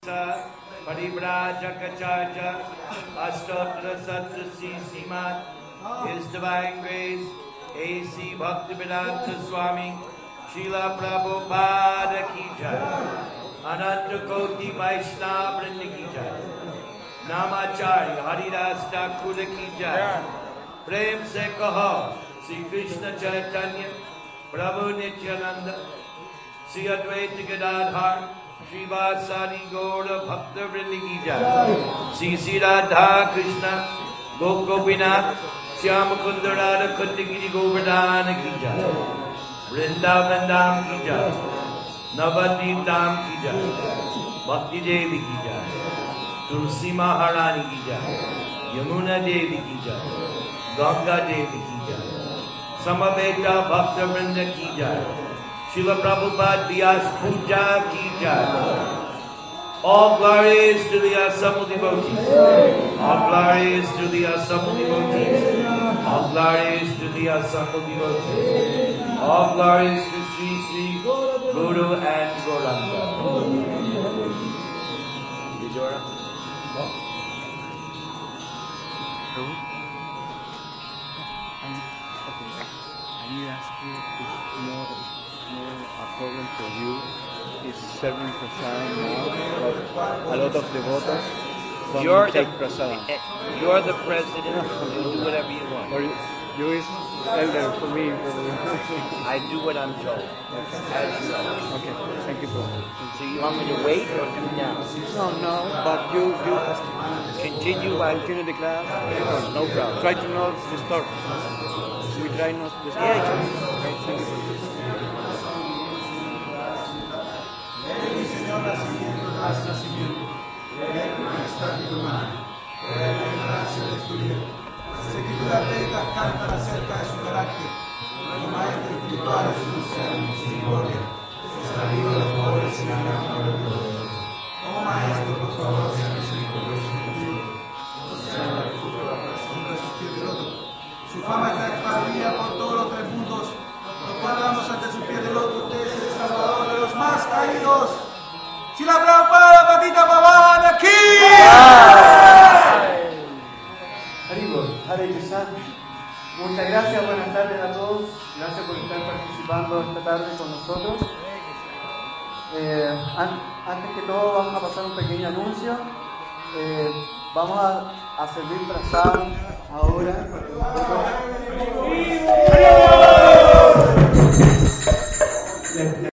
Sa Parivrajakachacha Ashtotra Satra Simat, His Divine Grace, A.C. Bhaktivedanta Swami, Srila Prabhupada Ki Jai, Ananta Koti Vaishnava Vrinda Ki Jai, Namacharya Haridas Thakur Ki Jai, Prem Se Kaho, Sri Krishna Chaitanya, Prabhu Nityananda, Sri Advaita Gadadhar, Shri Vasari Gaura Bhakta Vrinda Ki Jai, Sri Sri Radha Krishna, Gopinath, Shyama Kunda Radha Kundagiri Govardhana Ki Jai, Vrindavan Dham Ki Jai, Navadvip Dham Ki Jai, Bhakti Devi Ki Jai, Tulsi Maharani Ki Jai, Yamuna Devi Ki Jai, Ganga Devi Ki Jai, Samaveta Bhakta Vrinda Ki Jai, Srila Prabhupada Vyas Puja Ki Jai. All glories to the assembled devotees. All glories to the assembled devotees. All glories to the assembled devotees. All glories to Sri Sri Guru and Gauranga. Vijora? I need to ask you if more a problem for you is serving prasadam now, but a lot of devotees don't take prasadam. You're the president, you do whatever you want. Or you is elder for me. I do what I'm told, as you know. Okay, thank you, bro. So you want me to wait or do now? No, but you Continue the class. No problem. Try to not disturb. We try not to disturb. Okay, thank you. Escrituras védicas cantan acerca de su carácter. Los maestros espirituales anuncian misericordia. Será libre de los pobres y la gran gloria. Como maestro, por favor, sea misericordioso contigo. Su fama está expandida por todos los tres mundos, los cuales damos ante sus pies del otro. Usted es el salvador de los más caídos. Srila Prabhupada Patita Pavana aquí. Hare Krishna. Muchas gracias, buenas tardes a todos. Gracias por estar participando esta tarde con nosotros. Antes que todo vamos a pasar un pequeño anuncio. Vamos a servir prasadam ahora.